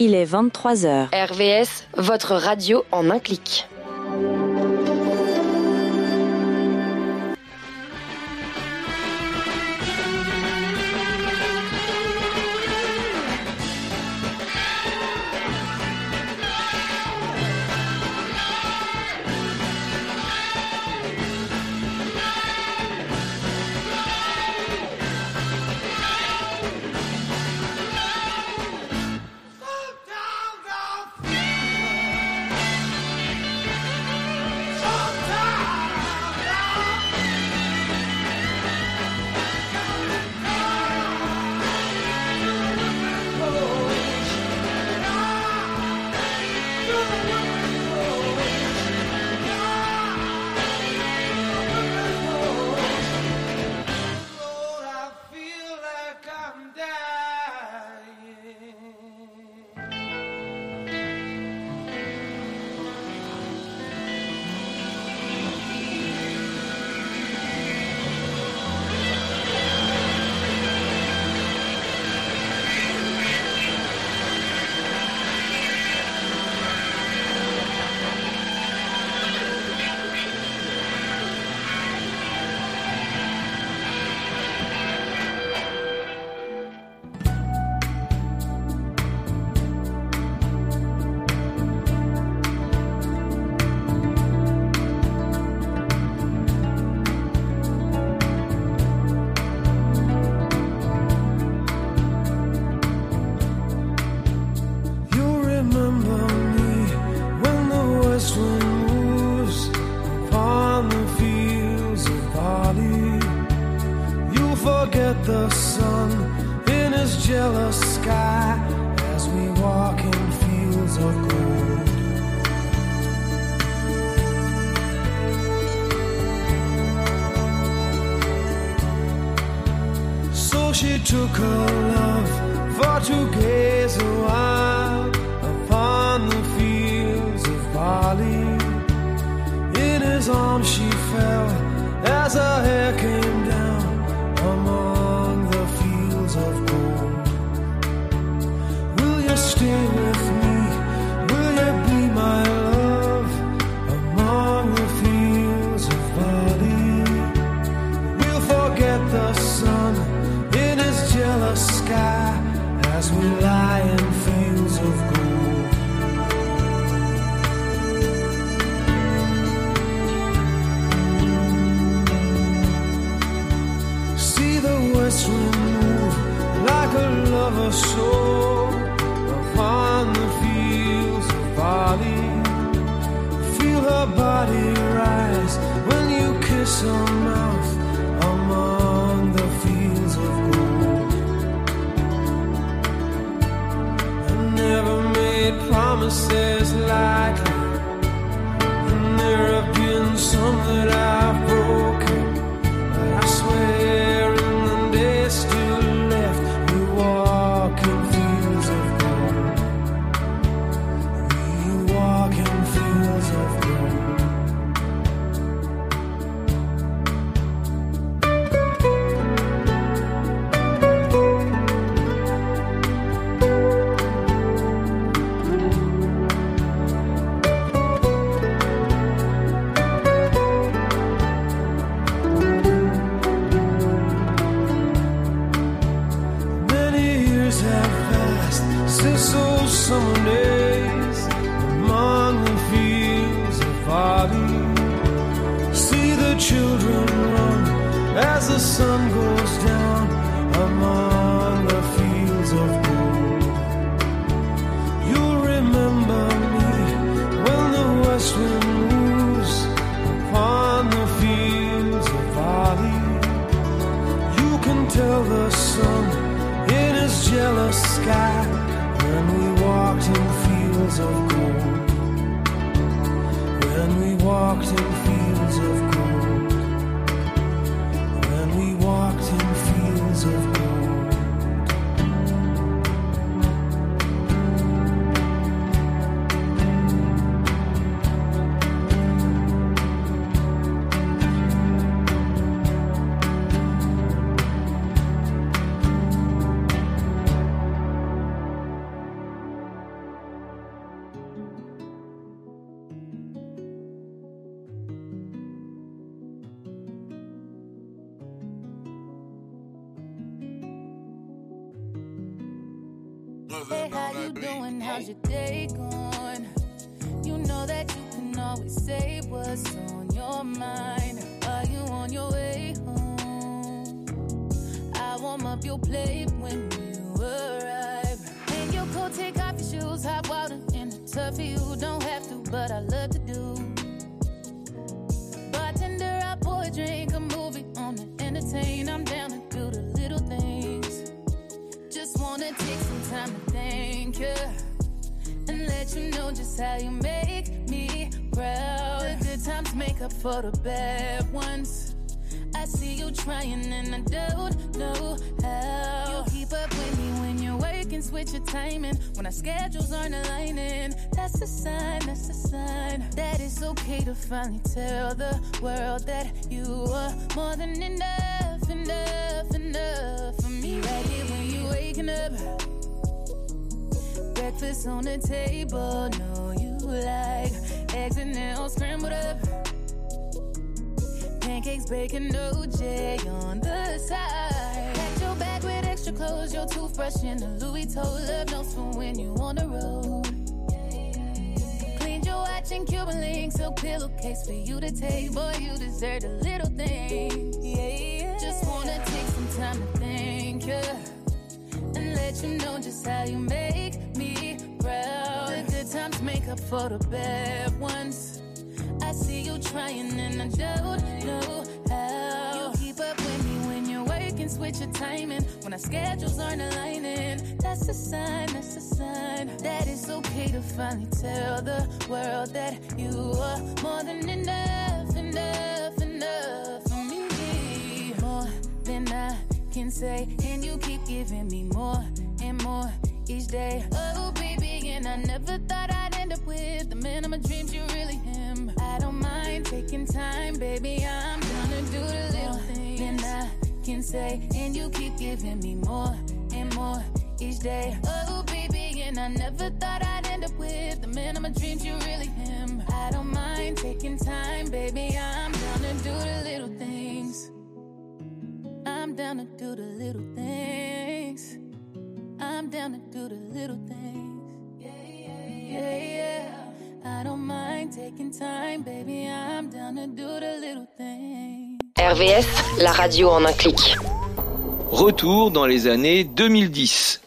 Il est 23h. RVS, votre radio en un clic. The sun in his jealous sky as we walk in fields of gold. So she took her love for to gaze a while upon the fields of barley. In his arms she fell as her hair came down among the fields of gold. Will you stay with me? Will you be my love among the fields of barley? We'll forget the sun in his jealous sky as we lie in fields of gold. West wind move like a lover's soul upon the fields of barley. Feel her body rise when you kiss her mouth among the fields of gold. I never made promises lightly, and there have been some that I've broken. I swear still left, we walk in fields of gold. We walk in fields of gold. Since those summer days among the fields of barley, see the children run as the sun goes down among the fields of gold. You'll remember me when the west wind moves upon the fields of barley. You can tell the sun in his jealous sky when we walked in fields of gold. When we walked in fields of gold. When we walked in fields of gold. Hey, how you doing? How's your day going? You know that you can always say what's on your mind. Are you on your way home? I warm up your plate when you arrive. In your coat, take off your shoes, hot water in the tub for you. Don't have to, but I love to do. Bartender, I pour a drink, a movie on to entertain. I'm down to do the little things. Just wanna take some time to thank you and let you know just how you make me proud. The good times make up for the bad ones. I see you trying and I don't know how. You keep up with me when you're working, switch your timing. When our schedules aren't aligning, that's a sign that it's okay to finally tell the world that you are more than enough for me. Right here when you're waking up, breakfast on the table, know you like eggs and nails scrambled up, pancakes, bacon, OJ on the side. Pack your bag with extra clothes, your toothbrush and a Louis toe. Love notes for when you on the road. Cleaned your watch and Cuban links, silk pillowcase for you to take. Boy, you deserve the little things. Yeah. Just wanna take some time to thank you and let you know just how you make me proud. The good times make up for the bad ones. I see you trying and I don't know how. You keep up with me when you're working, switch your timing. When our schedules aren't aligning, that's a sign that it's okay to finally tell the world that you are more than enough for me. More than I can say, and you keep giving me more and more each day. Oh baby, and I never thought I'd end up with the man of my dreams. You really am. I don't mind taking time, baby. I'm gonna do the little things than I can say, and you keep giving me more and more each day. Oh baby, and I never thought I'd end up with the man of my dreams. You really am. I don't mind taking time, baby. I'm gonna do the little things. I'm down to do the little things. I'm down to do the little things. Yeah. I don't mind taking time, baby. I'm down to do the little things. RVS, la radio en un clic. Retour dans les années 2010.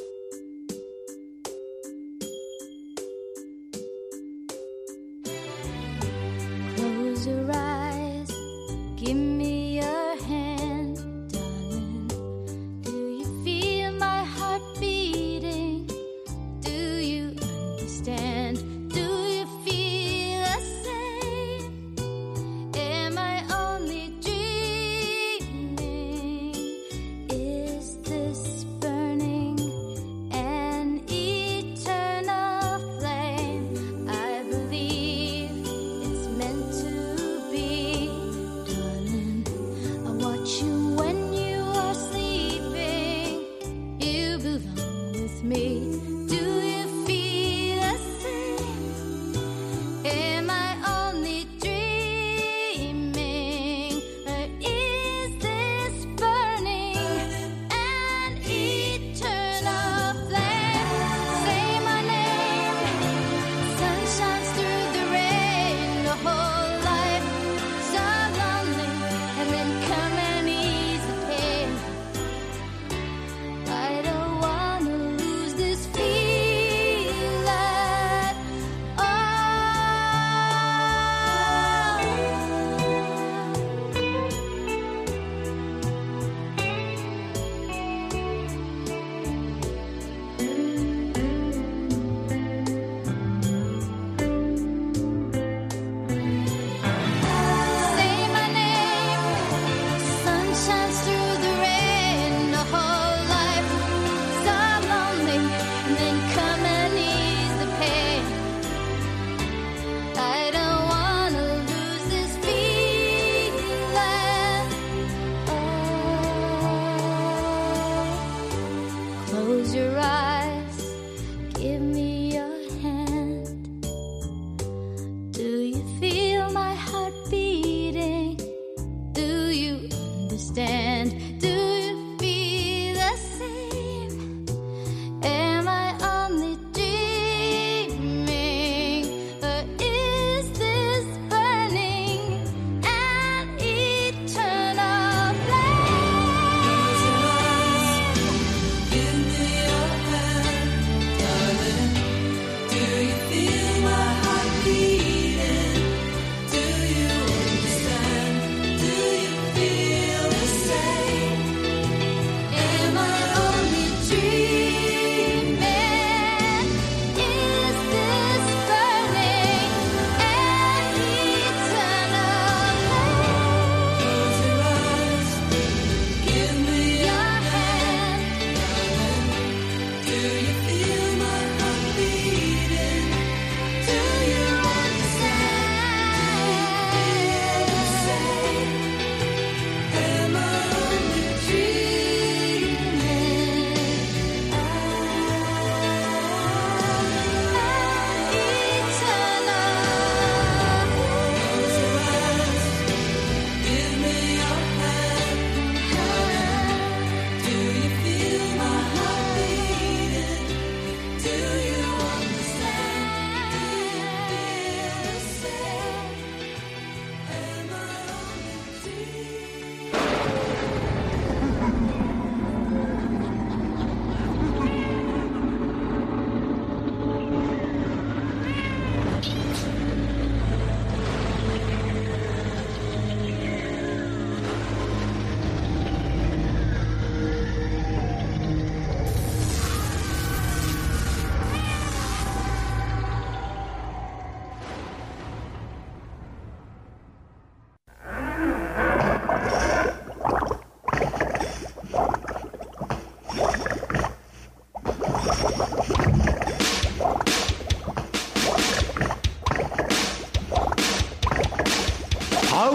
Close your eyes, give me your hand, darling. Do you feel my heart beating? Do you understand? Do you feel the same? Am I only dreaming? Is this burning an eternal flame? I believe it's meant to be, darling. I watch you when you are sleeping. You belong with me. Do you feel the same?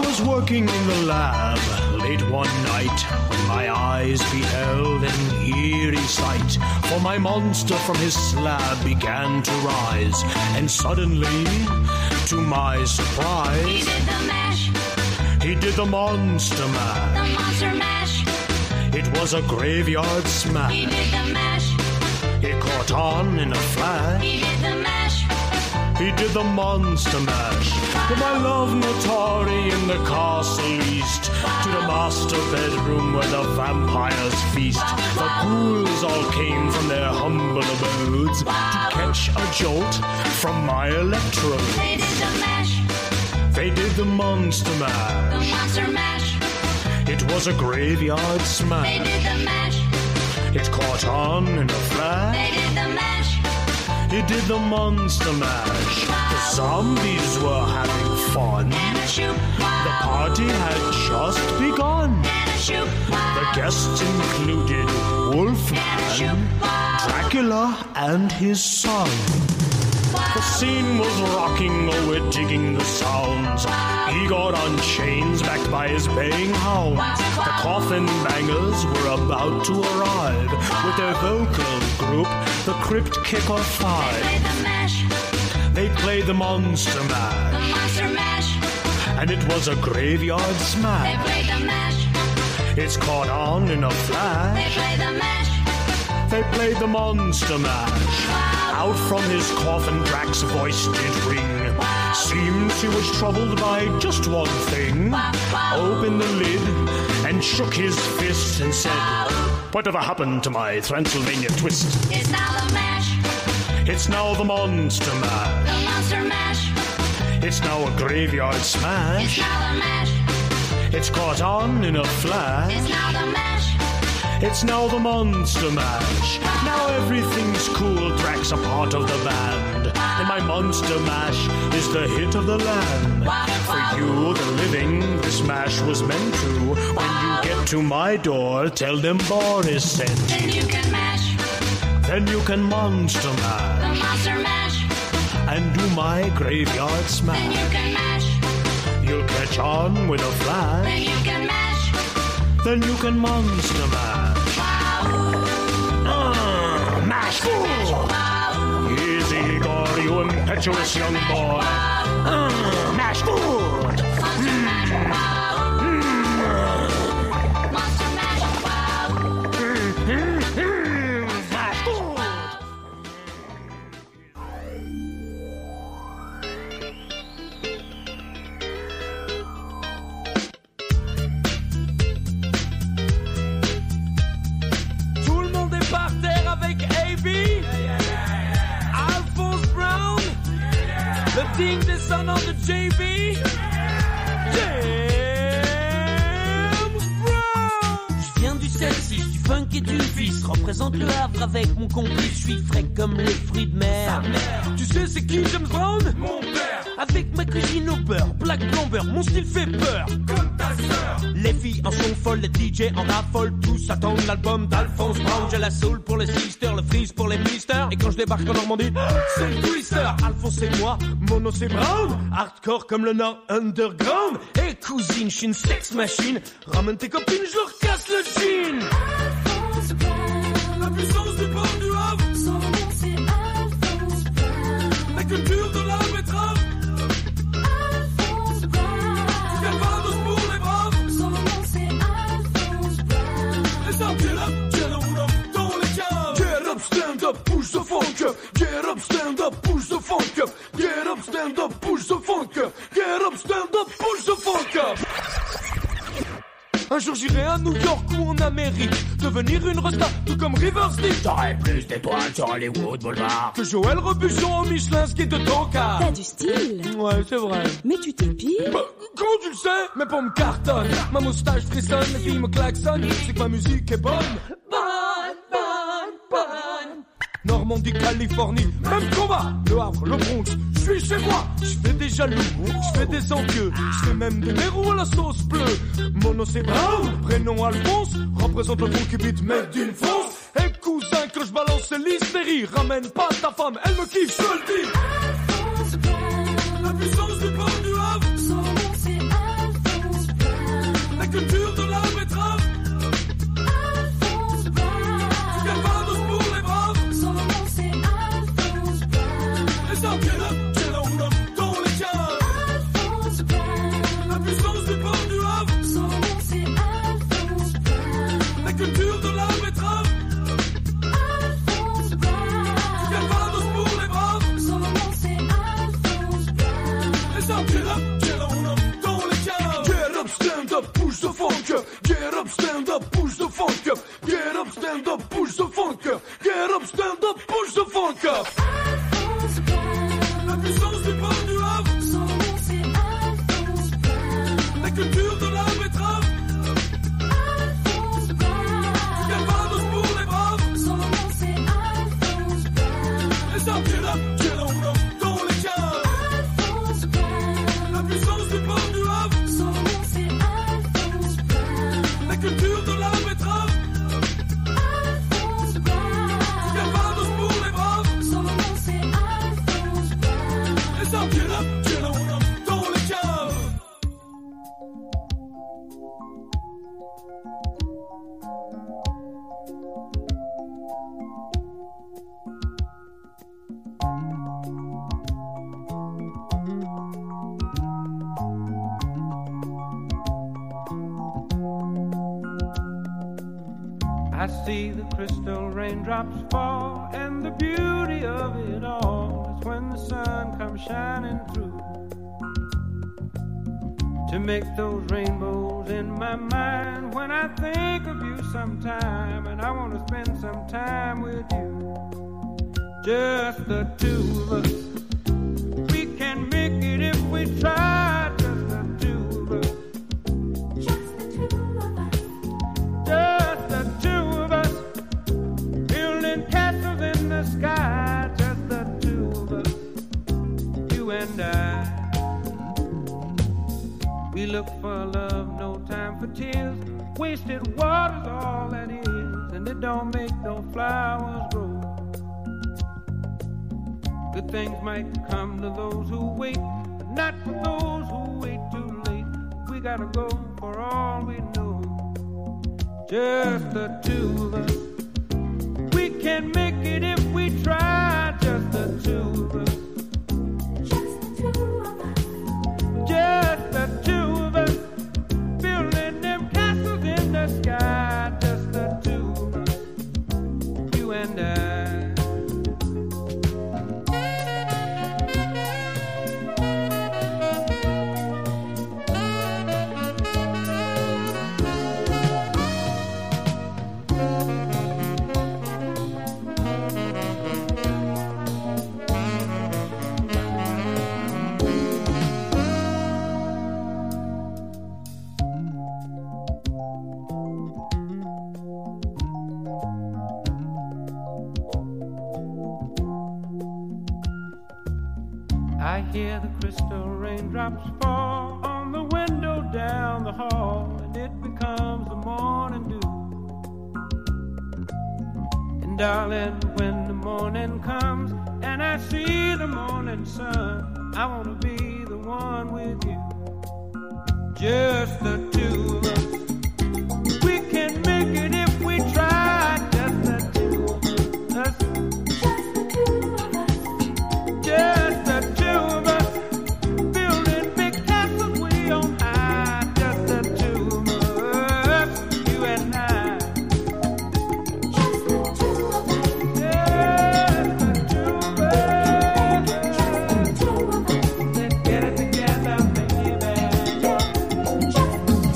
was working in the lab late one night when my eyes beheld an eerie sight. For my monster from his slab began to rise, and suddenly, to my surprise, He did the mash, he did the monster mash. the monster mash. It was a graveyard smash. He did the mash, It caught on in a flash. he did the mash. He did the monster mash. From my love Natari in the castle east to the master bedroom where the vampires feast. The ghouls all came from their humble abodes to catch a jolt from my electrode. They did the mash, They did the monster the mash. monster mash. It was a graveyard They smash. did the mash, It caught on in a flash. they did the mash. It did the monster mash. The zombies were having fun. And a shoot, The party had just begun. and a shoot, The guests included Wolfman, Dracula, and his son. The scene was rocking, oh, we're digging the sounds. Igor on chains, backed by his baying hounds. The coffin bangers were about to arrive with their vocal group, the Crypt Kicker Five. Play the mash, They played the monster the mash, monster mash. and it was a graveyard They smash. play the mash, It's caught on in a they flash. play the mash. They played the monster mash. Out from his coffin Drax's voice did ring. Seems he was troubled by just one thing. Opened the lid and shook his fist and said, "Whatever happened to my Transylvania twist? It's now the mash, It's now the monster mash. the monster mash. It's now a graveyard It's smash. now the mash, It's caught on in a flash. it's now the mash. It's now the monster mash. Now everything's cool, Drax a part of the band. And my monster mash is the hit of the land. For you, the living, this mash was meant to. When you get to my door, tell them Boris sent. Then you can mash, Then you can monster the mash monster mash. and do my graveyard Then smash. you can mash, You'll catch on with a flash. then you can mash. Then you can monster mash. Mash fool! Easy, Igor, you impetuous young boy. Mash good! Monster mash, Mash good! Tout le monde est par terre avec AB. Alphonse Brown. Le team descendant de JB. James Brown. Je viens du 7-6, du funk et du vice. Représente le Havre avec mon complice. Je suis frais comme les fruits de mer. Tu sais c'est qui James Brown? Mon père. Avec ma cuisine au beurre, black plomber, mon style fait peur. Comme ta sœur. Les filles en sont folles, les DJ en raffolent. Tous attendent l'album d'Alphonse Brown. J'ai la soul pour les sisters, le freeze pour les misters. Et quand je débarque en Normandie, c'est le twister. Alphonse et moi, mono c'est Brown. Hardcore comme le Nord underground. Et cousine, je suis une sex machine. Ramène tes copines, je leur casse le jean. Alphonse Brown. La puissance du port du Havre. Son nom c'est Alphonse Brown. La culture de la betterave. Alphonse Brown. Calvados pour les braves. Son nom c'est Alphonse Brown. Les armes, get up, dans les caves. Get up, stand up, push the funk up. Get up, stand up, push the funk up. Get up, stand up, push the funk up. Get up, stand up, push the funk up. Un jour j'irai à New York ou en Amérique, devenir une resta, tout comme River Styx. J'aurai plus d'étoiles sur Hollywood Boulevard que Joël Robuchon au Michelin ski de Tonka. T'as du style, Ouais, c'est vrai. mais tu t'épiles. Bah, comment tu le sais? Mes pommes cartonnent, ma moustache frissonne, les filles me klaxonnent, c'est que ma musique est bonne. Bonne, bonne, bonne. Normandie, Californie, même combat. Le Havre, le Bronx, je suis chez moi. Je fais des jaloux, je fais des envieux, je fais même des héros à la sauce bleue. Mon nom c'est Brown, prénom Alphonse, représente le funky beat made d'une France. Et cousin, quand je balance c'est l'hystérie, ramène pas ta femme, elle me kiffe, je le dis. Alphonse Brown. La puissance du port du Havre. Son nom c'est Alphonse ça, quelle on a dans les caves. Alphonse Brown. La puissance du port du Havre. Son nom c'est Alphonse Brown. La culture de la betterave. Alphonse Brown. Calvados pour les braves. Son nom c'est Alphonse Brown. Et ça, quelle on a dans les caves. Get up, stand up, push the funk up. Get up, stand up, push the funk up. Get up, stand up, push the funk up. Get up, stand up, push the funk up. Alphonse Brown. La puissance du port du Havre. Son nom c'est Alphonse Brown. La culture de la betterave. Alphonse Brown. Calvados pour les braves. Son nom c'est Alphonse Brown. Et ça, quelle on a dans les caves. Alphonse Brown. La puissance du port du Havre. Son nom c'est Alphonse Brown. La culture de la betterave. Alphonse Brown. Calvados pour les braves. Son nom c'est Alphonse Brown. Et ça, quelle on a dans les caves. I see the crystal raindrops fall, and the beauty of it all is when the sun comes shining through to make those rainbows in my mind. When I think of you sometime, and I want to spend some time with you, just the two of us. We can make it if we try, just the two of us. Just the two of us. Just the two of us, building castles in the sky. Just the two of us, you and I. We look for love, no time for tears. Wasted water's all that is, and it don't make no flowers grow. Good things might come to those who wait, but not for those who wait too late. We gotta go for all we know. Just the two of us. We can make it if we try. Just the two of us. Just the two of us. Just the two of us. Building them castles in the sky. Just the two of us. You and I. I hear the crystal raindrops fall on the window down the hall, and it becomes the morning dew. And darling, when the morning comes and I see the morning sun, I want to be the one with you. Just the two of us. We can make it if we try. Just the two of us. Just the two of us. Just the two of us, building big castles way on high. Just the two of us, you and I. Just the two of us. Just the two of us. Just the two of us. Let's get it together, baby. Just the two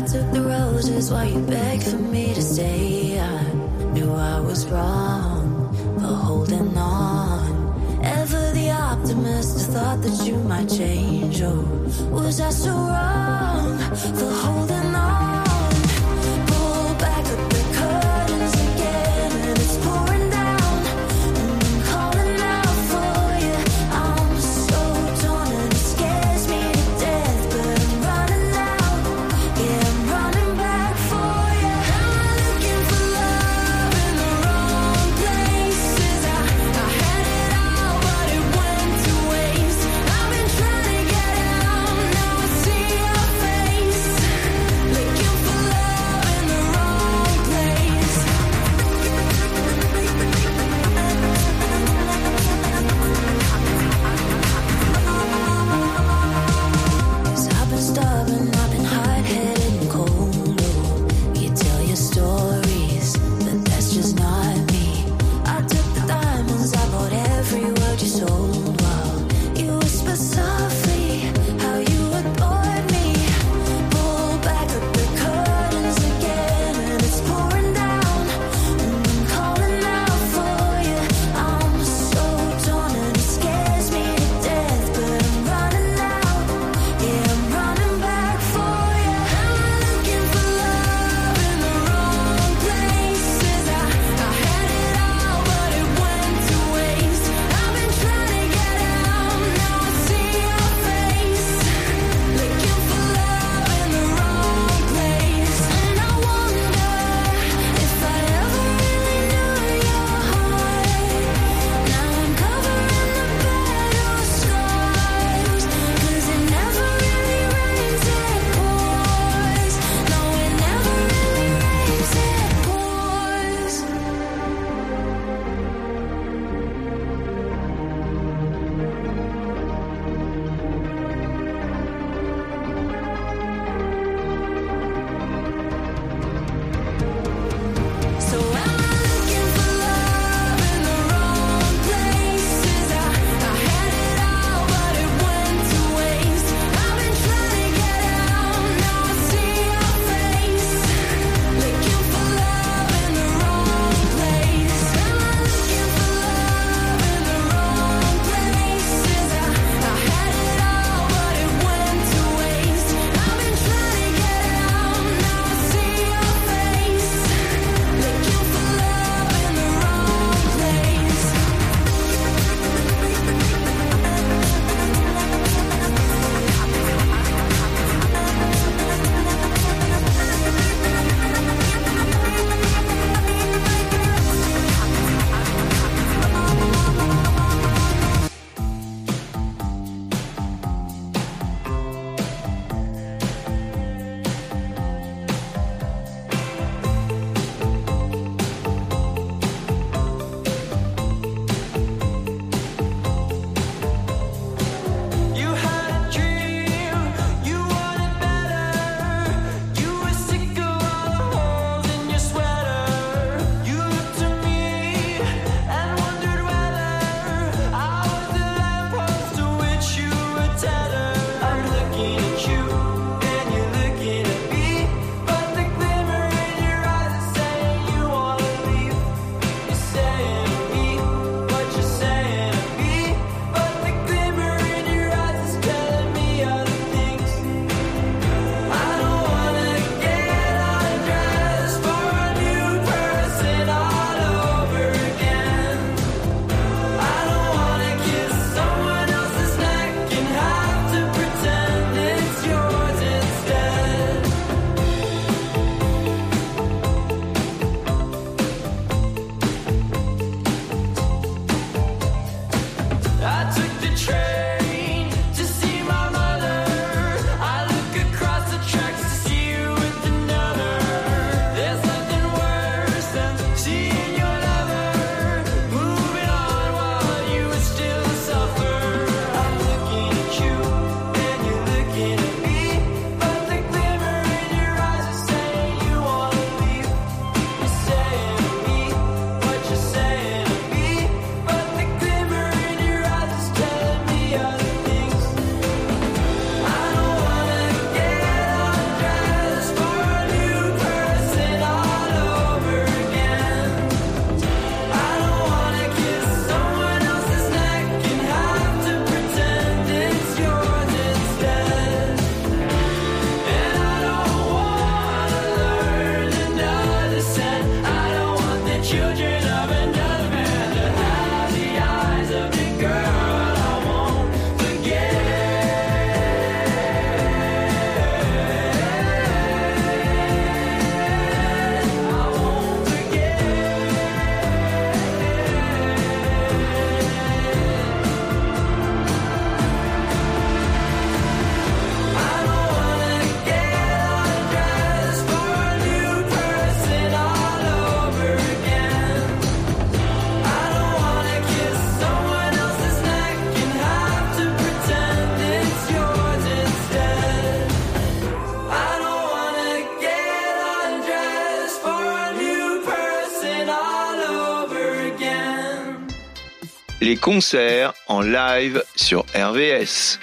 took the roses while you begged for me to stay. I knew I was wrong for holding on. Ever the optimist, I thought that you might change. Oh, was I so wrong for holding on? Pull back up the curtains again, and it's pouring down. And I'm calling out for you. I'm so torn and it scares me to death, but I'm running out. Yeah, I'm running back for you. Am I looking for love in the wrong places? I had it all, but it went to waste. I've been trying to get out, now I see your face. Licking les concerts en live sur RVS.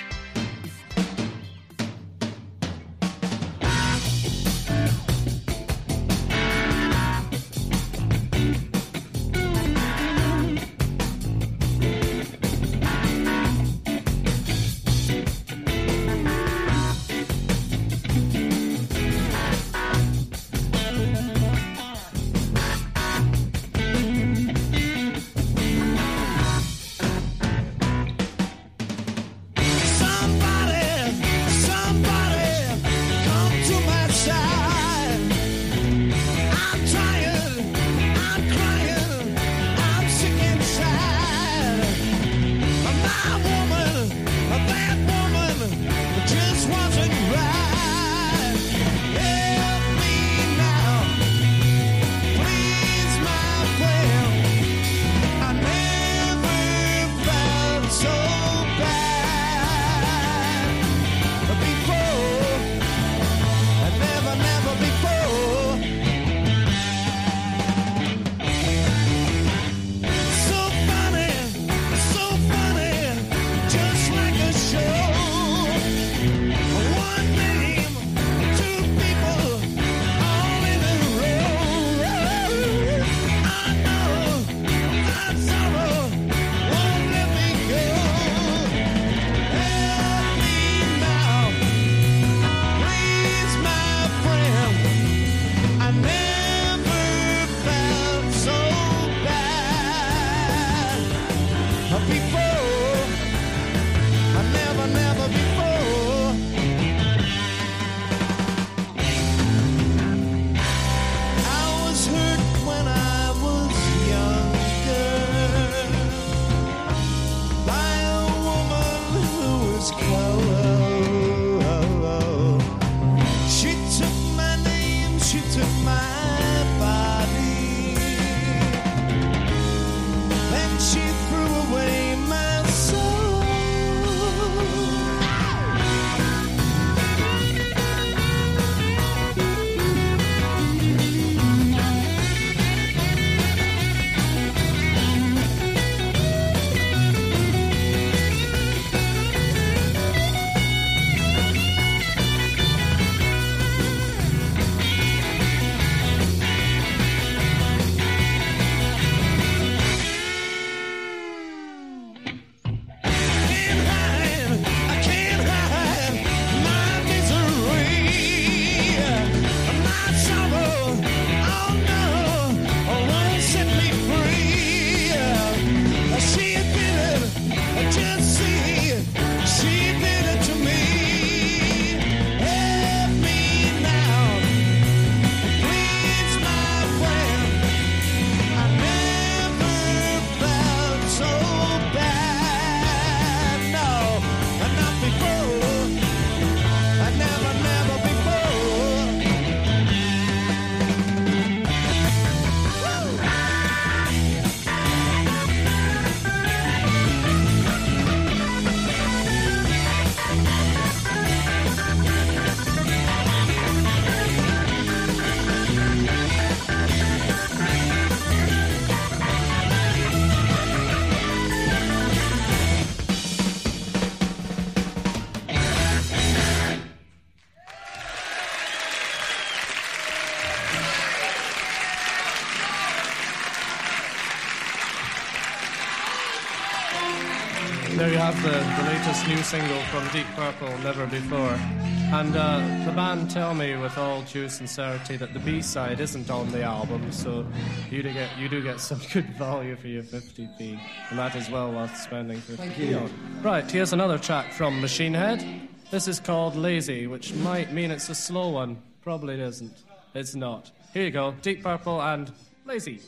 There you have the latest new single from Deep Purple, Never Before. And the band tell me with all due sincerity that the B-side isn't on the album, so you do get some good value for your 50p, and that is well worth spending 50p on. Right, here's another track from Machine Head. This is called Lazy, which might mean it's a slow one. Probably it isn't. It's not. Here you go, Deep Purple and Lazy.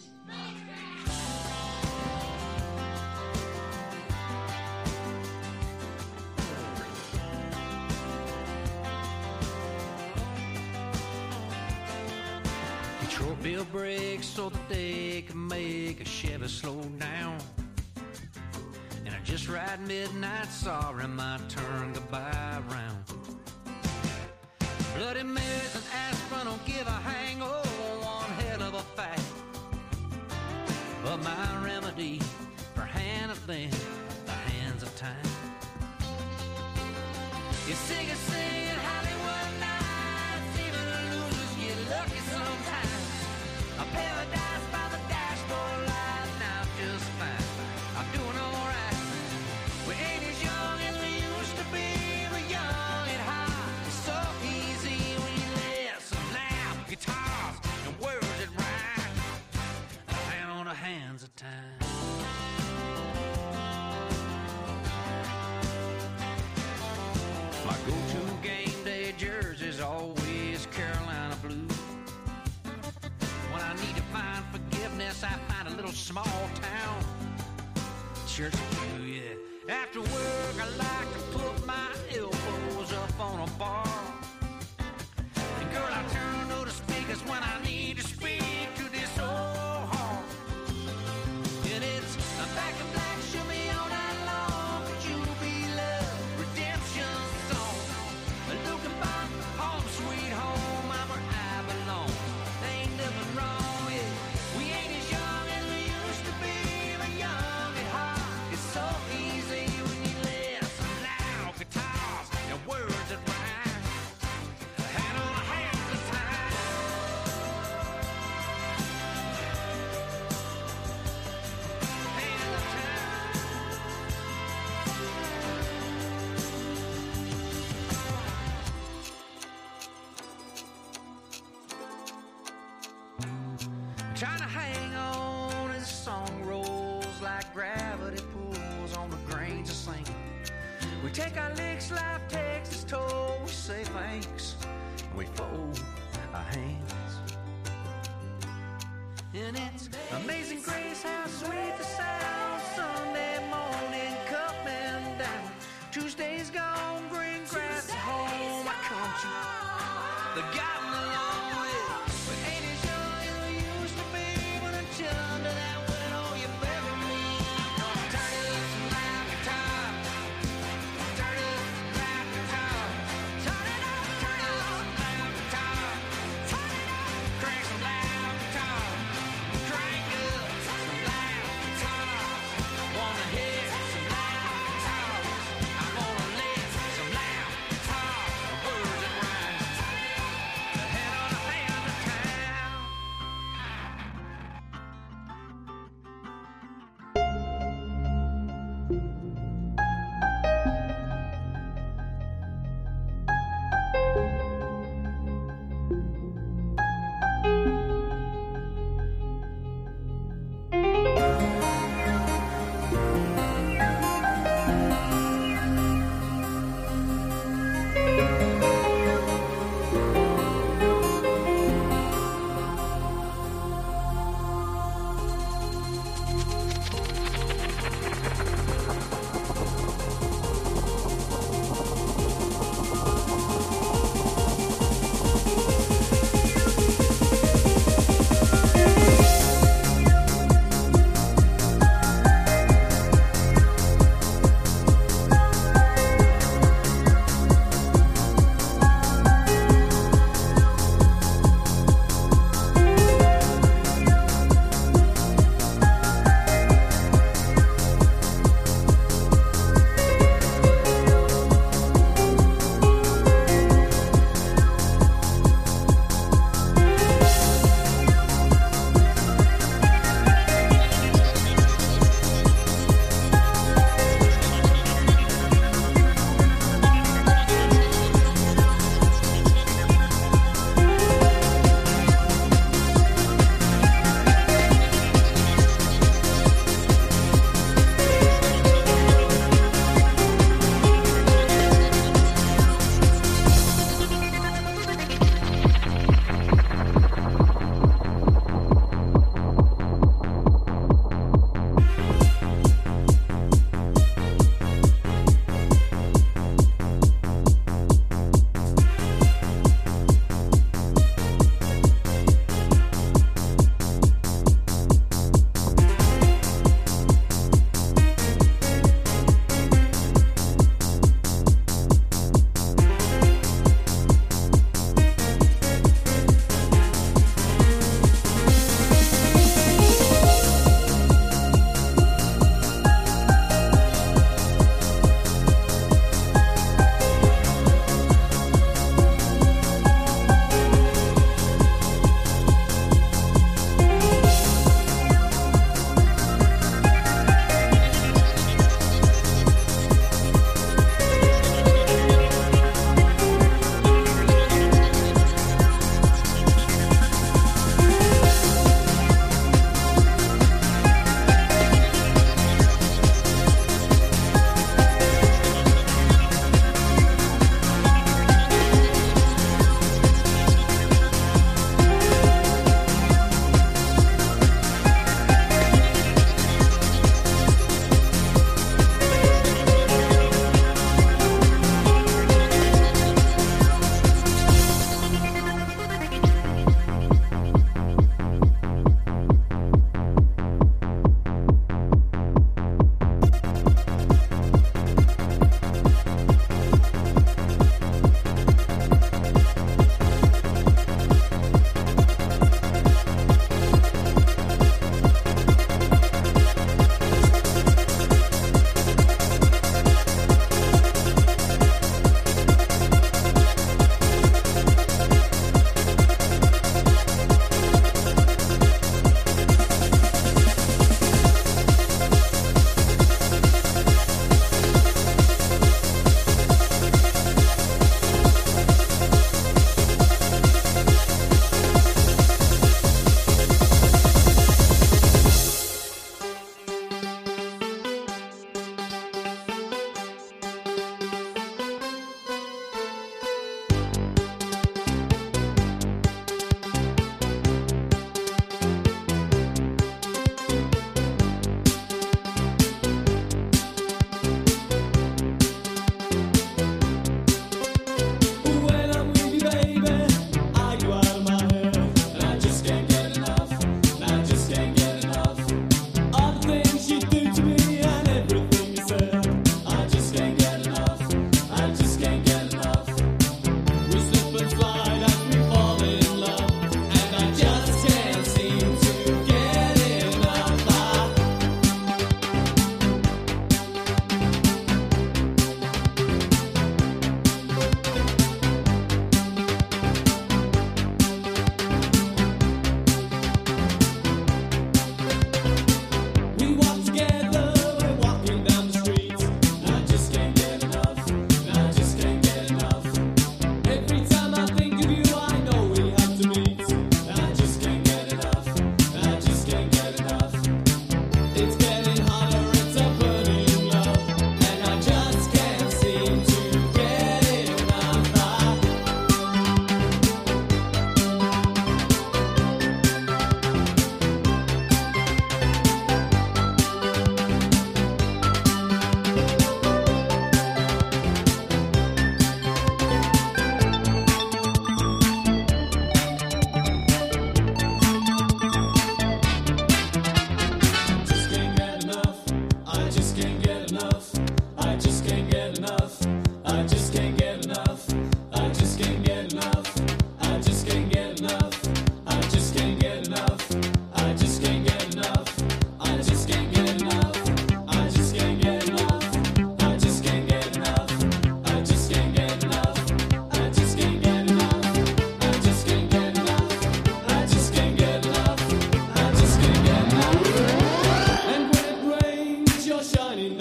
Short bill brakes so that they can make a Chevy slow down. And I just ride midnight, sorry my turn goodbye round. Bloody Marys and aspirin don't give a hangover, one hell of a fact. But my remedy for hand than the hands of time. You sing and sing in Hollywood nights, even the losers get lucky sometimes. A paradise by the dashboard light, now just fine. I'm doing alright. We ain't as young as we used to be, but young and hot. It's so easy when you listen loud guitars and words that rhyme. Hand on the hands of time. My go-to game day jersey's always Carolina blue. When I need to find forgiveness, I find a little small town church pew, yeah. After work, I like to put my elbows up on a bar. And girl, I turn to the speakers when I need to speak to this old heart. And it's a back in black, show me all night long. Could you be love, redemption song? Looking back, home sweet home, I'm where I belong. There ain't nothing wrong, yeah. We ain't as young as we used to be, but young and hot. It's so easy when you listen loud guitars and words that rhyme. Hand on a hand of time. Hand of time. Trying to hang on as the song rolls like gravity pulls on the grains of sand. We take our licks, life takes its toll. We say thanks, and we fold our hands. And it's amazing grace how sweet the sound. Sunday morning coming down. Tuesday's gone, green grass at home. I come to the gotten along with. We ain't as young as we used to be, but until under that window you bury me. Turn up some loud guitar. Turn up some loud guitar. Turn it up, turn up some loud guitar. Turn it up, crank some loud guitar. Crank up some loud guitar. Wanna hear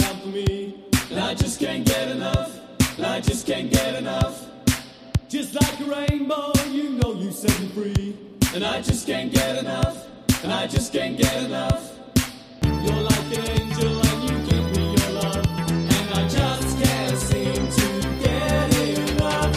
out for me. And I just can't get enough. And I just can't get enough. Just like a rainbow, you know you set me free. And I just can't get enough. And I just can't get enough. You're like an angel and you give me your love. And I just can't seem to get enough.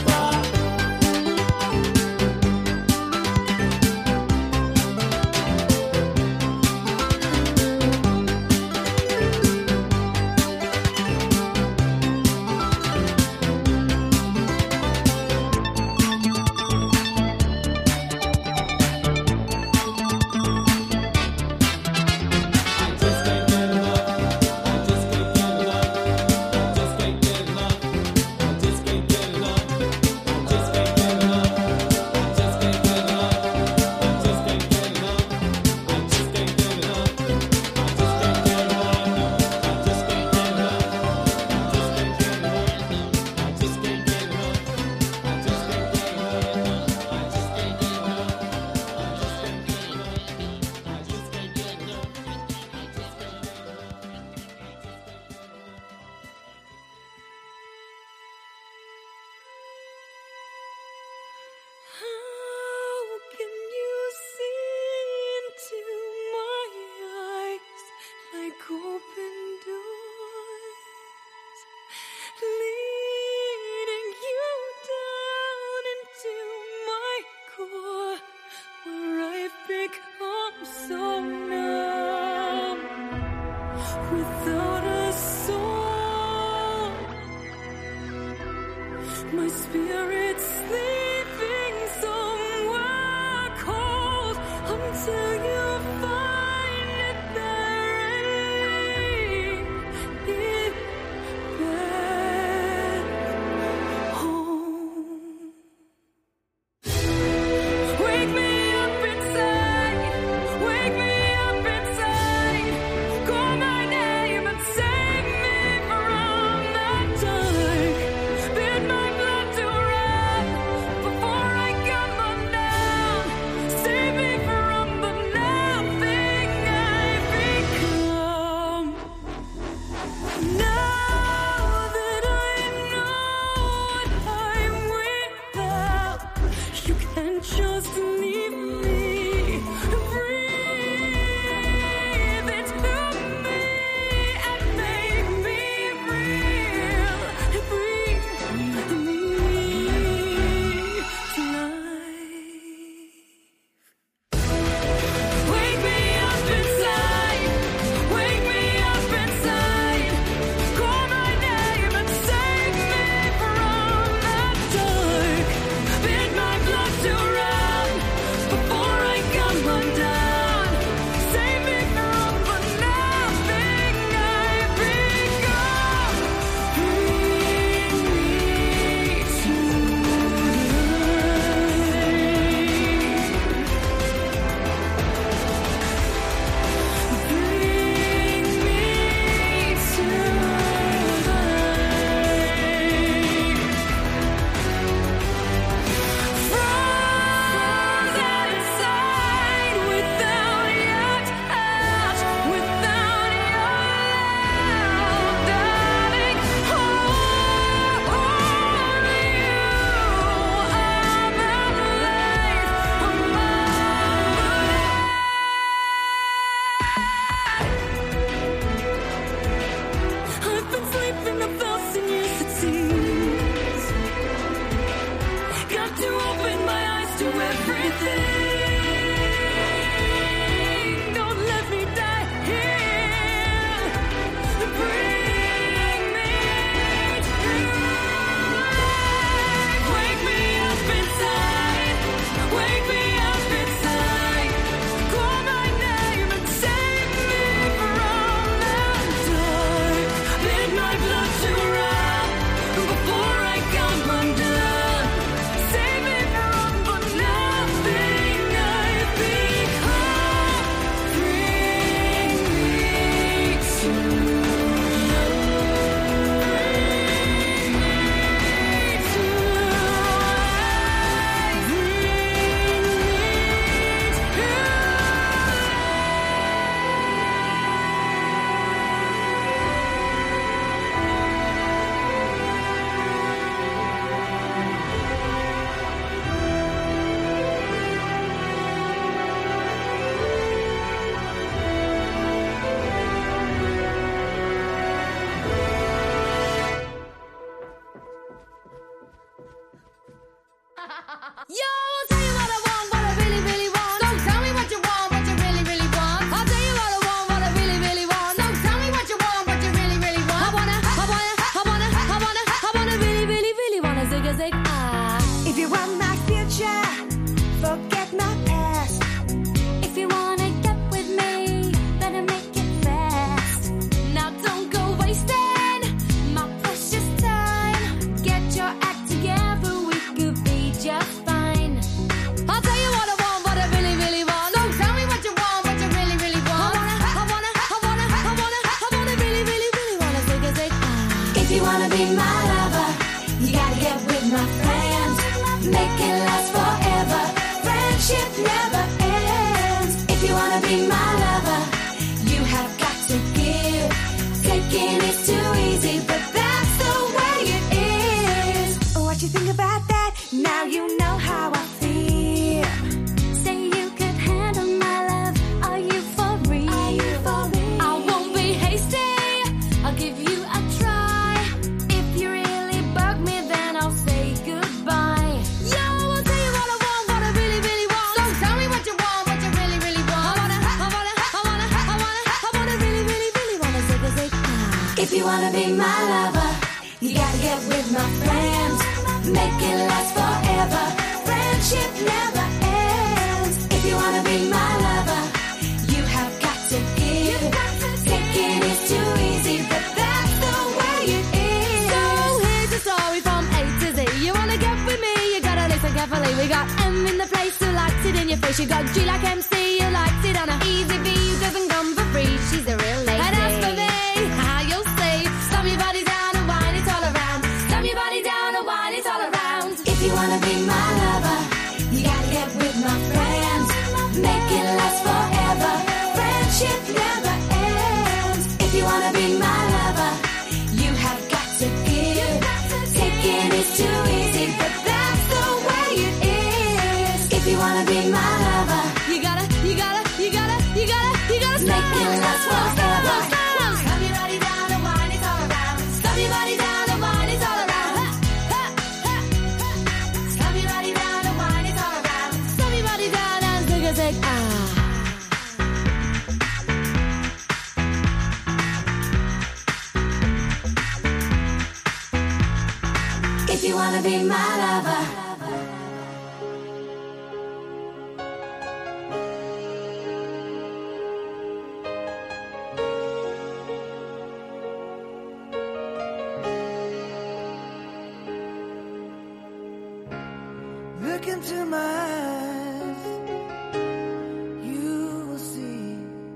you wanna be my lover, you gotta get with my friends. Make it last forever. Friendship never ends. If you wanna be my lover, you have got to give. Taking is too easy, but that's the way it is. What you think about that? Now you know how I feel. Say you could handle my love. Are you for real? Are you for real? I won't be hasty. I'll give you a try. If you really bug me, then I'll say goodbye. Yo, I'll tell you what I want, what I really, really want. So tell me what you want, what you really, really want. I wanna really, really, really wanna zig. If you wanna be my lover, you gotta get with my friends. Make it last forever. Friendship never ends. If you wanna be my lover, you have got to give. Taking is too easy, but that's the way it is. So here's the story from A to Z. You wanna get with me, you gotta listen carefully. We got M in the place who likes it in your face. You got G like MC, you likes it on a easy V, who doesn't come for free. She's a real lady. And as for me, how you'll say, slam your body down and wine it all around. Slam your body down and wine it all around. If you wanna be my lover, you gotta get with my friends. Make it last forever. Friendship never ends. If you wanna be my lover, you have got to give. Taking is too easy, but that's the way it is. If you wanna be my lover, you gotta make it last forever. Slam your body down and wine it all around. Slam your body down and wine it all around. Slam your body down and wine it all around. Slam your body down and zig. If you wanna be my lover, Look into my eyes, you will see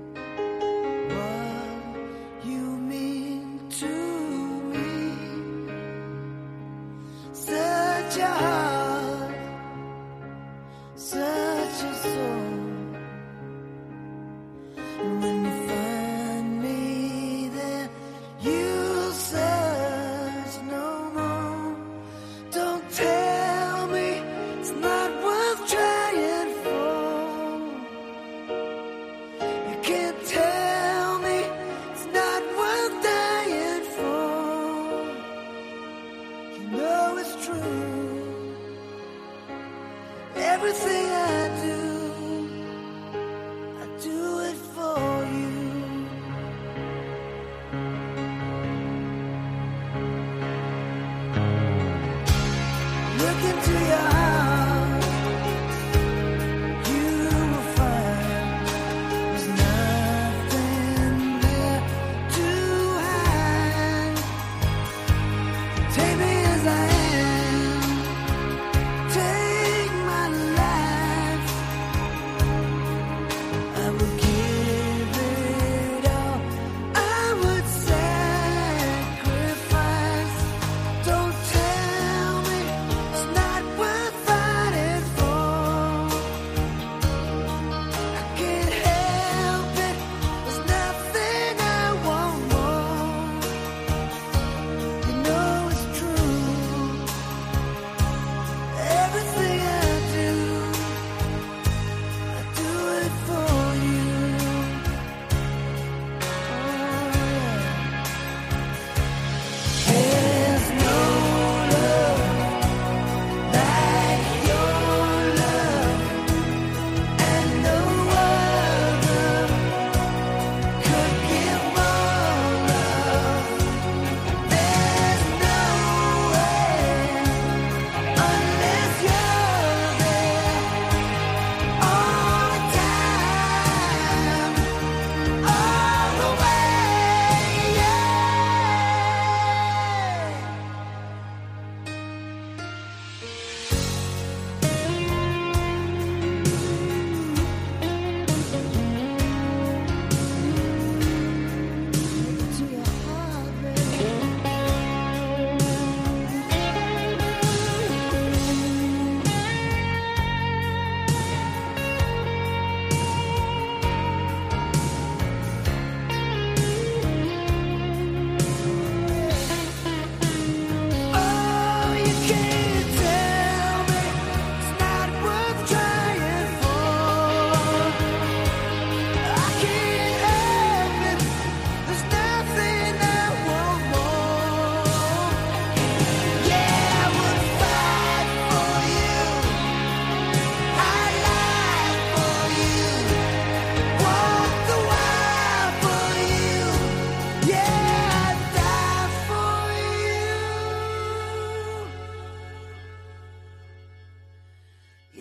what you mean to me. Such a heart, such a soul. And when you find me there, you'll search no more. Don't tell me it's not worth trying for. You can't tell me it's not worth dying for. You know it's true. Everything I do it for you. Look into your heart, you will find there's nothing there to hide. Take me as I am, take my life. I will give it all, I would sacrifice. Don't tell me it's not worth fighting for. I can't help it, there's nothing I want more. You know it's true.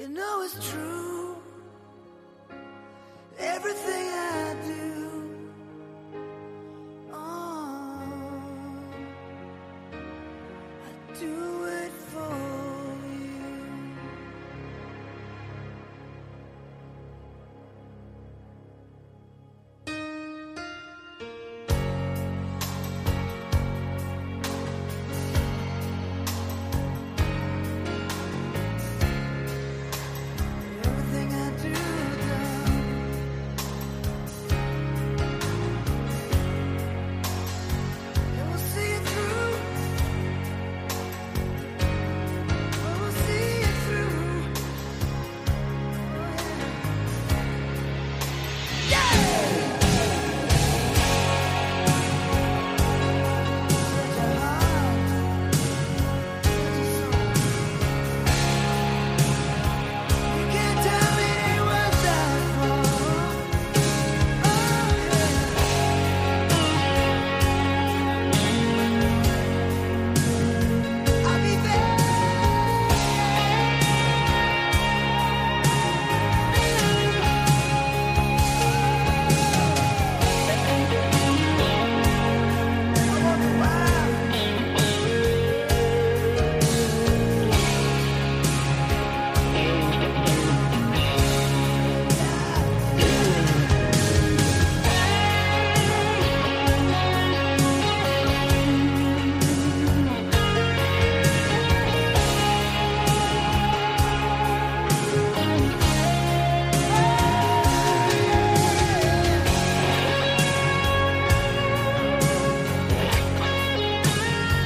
You know it's true.